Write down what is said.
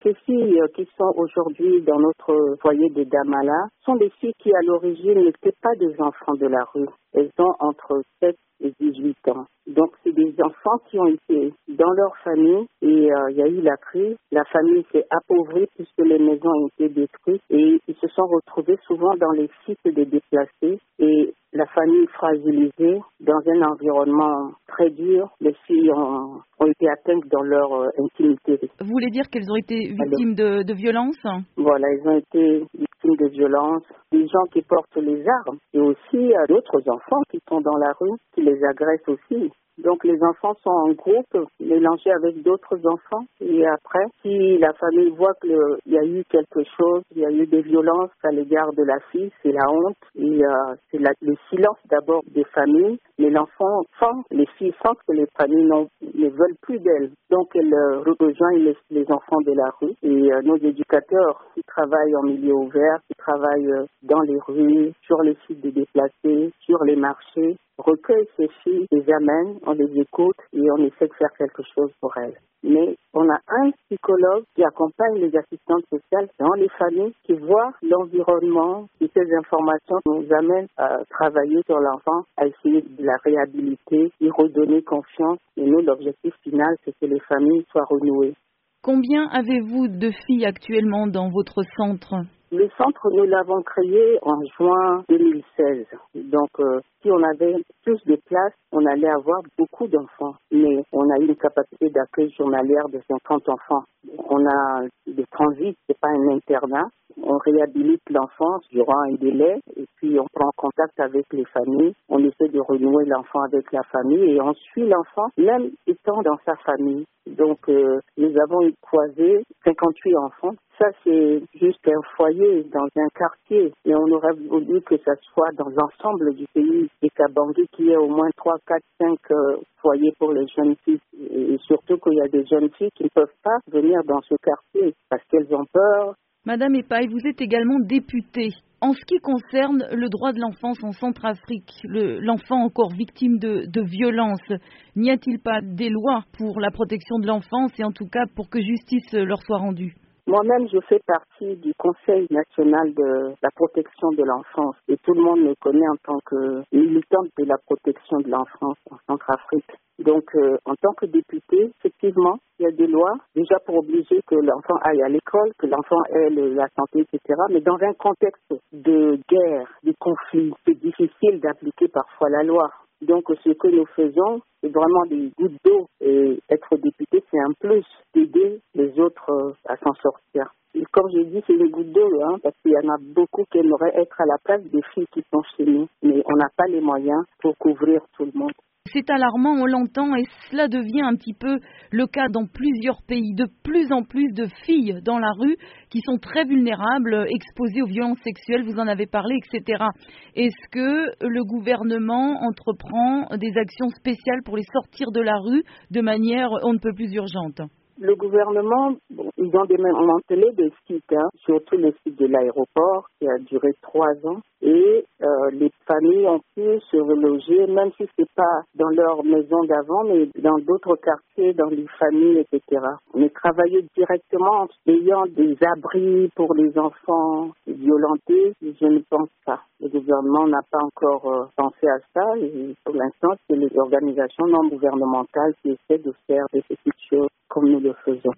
Ces filles qui sont aujourd'hui dans notre foyer de Damala sont des filles qui, à l'origine, n'étaient pas des enfants de la rue. Elles ont entre 7 et 18 ans. Donc, c'est des enfants qui ont été dans leur famille et il y a eu la crise. La famille s'est appauvrie puisque les maisons ont été détruites et ils se sont retrouvés souvent dans les sites des déplacés et la famille fragilisée dans un environnement très dur. Les filles ont été atteintes dans leur intimité. Vous voulez dire qu'elles ont été victimes de violences? Voilà, elles ont été victimes de violences, des gens qui portent les armes et aussi d'autres enfants qui sont dans la rue, qui les agressent aussi. Donc les enfants sont en groupe, mélangés avec d'autres enfants. Et après, si la famille voit qu'il y a eu quelque chose, il y a eu des violences à l'égard de la fille, c'est la honte. Et c'est le silence d'abord des familles. Mais l'enfant sent, les filles sentent que les familles ne veulent plus d'elles. Donc elles rejoignent les enfants de la rue. Et nos éducateurs qui travaillent en milieu ouvert, qui travaillent dans les rues, sur les sites des déplacés, sur les marchés, recueillent ces filles, les amènent, on les écoute et on essaie de faire quelque chose pour elles. Mais on a un psychologue qui accompagne les assistantes sociales dans les familles, qui voit l'environnement et ces informations nous amènent à travailler sur l'enfant, à essayer de la réhabiliter, y redonner confiance. Et nous, l'objectif final, c'est que les familles soient renouées. Combien avez-vous de filles actuellement dans votre centre ? Le centre, nous l'avons créé en juin 2016. Donc, si on avait plus de places, on allait avoir beaucoup d'enfants. Mais on a une capacité d'accueil journalière de 50 enfants. On a des transits, c'est pas un internat. On réhabilite l'enfant durant un délai et puis on prend contact avec les familles. On essaie de renouer l'enfant avec la famille et on suit l'enfant même étant dans sa famille. Donc, nous avons croisé 58 enfants. Ça, c'est juste un foyer dans un quartier. Et on aurait voulu que ça soit dans l'ensemble du pays et qu'à Bangui, qu'il y ait au moins 3, 4, 5 foyers pour les jeunes filles. Et surtout qu'il y a des jeunes filles qui ne peuvent pas venir dans ce quartier parce qu'elles ont peur. Madame Epaille, vous êtes également députée. En ce qui concerne le droit de l'enfance en Centrafrique, l'enfant encore victime de violences, n'y a-t-il pas des lois pour la protection de l'enfance et en tout cas pour que justice leur soit rendue ? Moi-même, je fais partie du Conseil national de la protection de l'enfance et tout le monde me connaît en tant que militante de la protection de l'enfance en Centrafrique. Donc, en tant que députée, effectivement, il y a des lois déjà pour obliger que l'enfant aille à l'école, que l'enfant ait la santé, etc. Mais dans un contexte de guerre, de conflit, c'est difficile d'appliquer parfois la loi. Donc, ce que nous faisons, c'est vraiment des gouttes d'eau. Et être député, c'est un plus d'aider les autres à s'en sortir. Et comme j'ai dit, c'est des gouttes d'eau, parce qu'il y en a beaucoup qui aimeraient être à la place des filles qui sont chez nous. Mais on n'a pas les moyens pour couvrir tout le monde. C'est alarmant, on l'entend, et cela devient un petit peu le cas dans plusieurs pays. De plus en plus de filles dans la rue qui sont très vulnérables, exposées aux violences sexuelles, vous en avez parlé, etc. Est-ce que le gouvernement entreprend des actions spéciales pour les sortir de la rue de manière on ne peut plus urgente ? Le gouvernement, ils ont démantelé des sites, surtout le site de l'aéroport qui a duré 3 ans. Et les familles ont pu se reloger, même si c'est pas dans leur maison d'avant, mais dans d'autres quartiers, dans les familles, etc. Mais travailler directement en ayant des abris pour les enfants violentés, je ne pense pas. Le gouvernement n'a pas encore pensé à ça. Et pour l'instant, c'est les organisations non gouvernementales qui essaient de faire des petites choses comme nous le faisons.